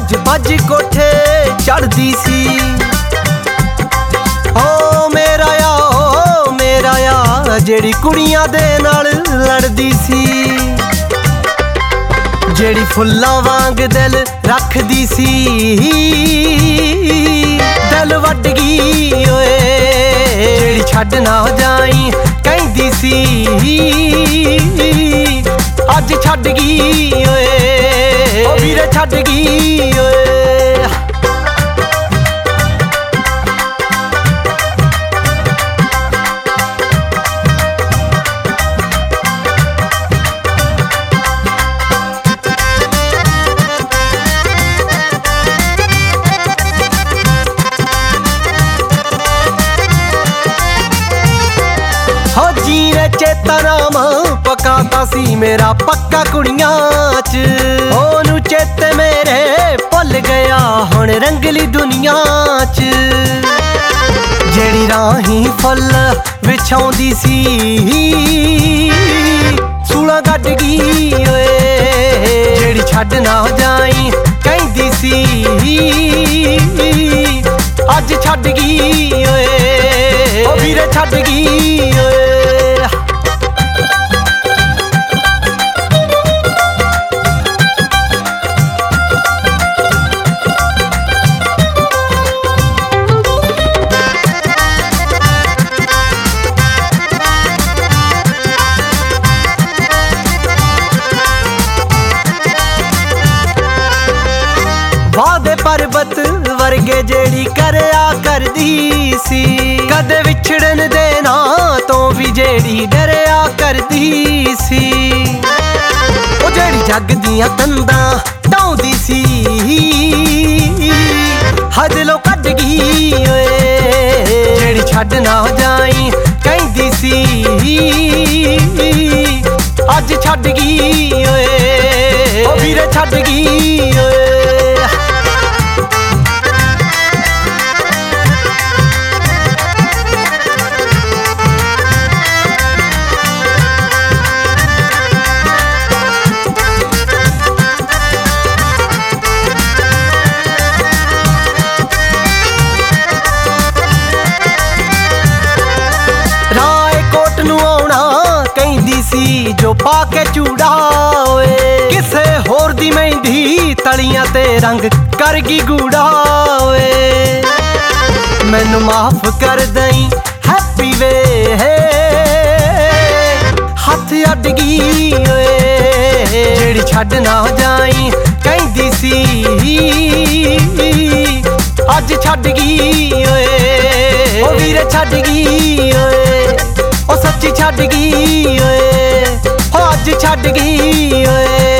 ਭੱਜ ਭੱਜ ਕੋਠੇ ਚੜਦੀ ਸੀ। ਓ ਮੇਰਾ ਆ ਜਿਹੜੀ ਕੁੜੀਆਂ ਦੇ ਨਾਲ ਲੜਦੀ ਸੀ, ਜਿਹੜੀ ਫੁੱਲਾਂ ਵਾਂਗ ਦਿਲ ਰੱਖਦੀ ਸੀ। ਦਿਲ ਵੱਡ ਗਈ ਓਏ ਜਿਹੜੀ ਛੱਡ ਨਾ ਜਾਈ ਕਹਿੰਦੀ ਸੀ, ਅੱਜ ਛੱਡ ਗਈ ਓਏ ਓ ਵੀਰੇ ਛੱਡ ਗਈ ਓਏ। ਹੋ ਜੀਨੇ ਚੇਤਾ ਨਾਮ ਪਕਾਤਾ ਸੀ ਮੇਰਾ ਪੱਕਾ ਕੁੜੀਆਂ ਚ, ਉਹਨੂੰ ਚੇਤੇ ਮੇਰੇ ਭੁੱਲ ਗਿਆ ਹੁਣ ਰੰਗਲੀ ਦੁਨੀਆ ਚ। ਜਿਹੜੀ ਰਾਹੀਂ ਫੁੱਲ ਵਿਛਾਉਂਦੀ ਸੀ ਸੂਲਾਂ ਕੱਢ ਗਈ ਓਏ, ਜਿਹੜੀ ਛੱਡ ਨਾ ਜਾਈ ਕਹਿੰਦੀ ਸੀ, ਅੱਜ ਛੱਡ ਗਈ ਓਏ ਓ ਵੀਰੇ ਛੱਡ ਗਈ ਓਏ। ਵਾਦੇ ਪਰਬਤ ਵਰਗੇ ਜਿਹੜੀ ਕਰਿਆ ਕਰਦੀ ਸੀ, ਕਦੇ ਵਿਛੜਨ ਦੇ ਨਾਂ ਤੋਂ ਵੀ ਜਿਹੜੀ ਡਰਿਆ ਕਰਦੀ ਸੀ। ਉਹ ਜਿਹੜੀ ਜੱਗ ਦੀਆਂ ਕੰਧਾਂ ਢਾਉਂਦੀ ਸੀ ਹਦਲੋਂ ਕੱਢ ਗਈ ਓਏ, ਜਿਹੜੀ ਛੱਡ ਨਾ ਜਾਈ ਕਹਿੰਦੀ ਸੀ, ਅੱਜ ਛੱਡ ਗਈ ਓਏ ਓ ਵੀਰੇ ਛੱਡ ਗਈ ਓਏ। ਰਾਏਕੋਟ ਨੂੰ ਆਉਣਾ ਕਹਿੰਦੀ ਸੀ ਜੋ ਪਾ ਕੇ ਚੂੜਾ ਓਏ, ਕਿਸੇ ਹੋਰ ਦੀ ਮਹਿੰਦੀ ਤਲੀਆਂ ਤੇ ਰੰਗ ਕਰ ਗਈ ਗੂੜਾ ਓਏ। ਮੈਨੂੰ ਮਾਫ ਕਰ ਦਈ ਹੈਪੀ ਵੇ ਹੱਥ ਅੱਡ ਗਈ ਓਏ, ਜਿਹੜੀ ਛੱਡ ਨਾ ਜਾਈ ਕਹਿੰਦੀ ਸੀ, ਅੱਜ ਛੱਡ ਗਈ ਓਏ ਓ ਵੀਰੇ ਛੱਡ ਗਈ ਓਏ ਓ ਸੱਚੀ ਛੱਡ ਗਈ ਓਏ ਓ ਅੱਜ ਛੱਡ ਗਈ ਓਏ।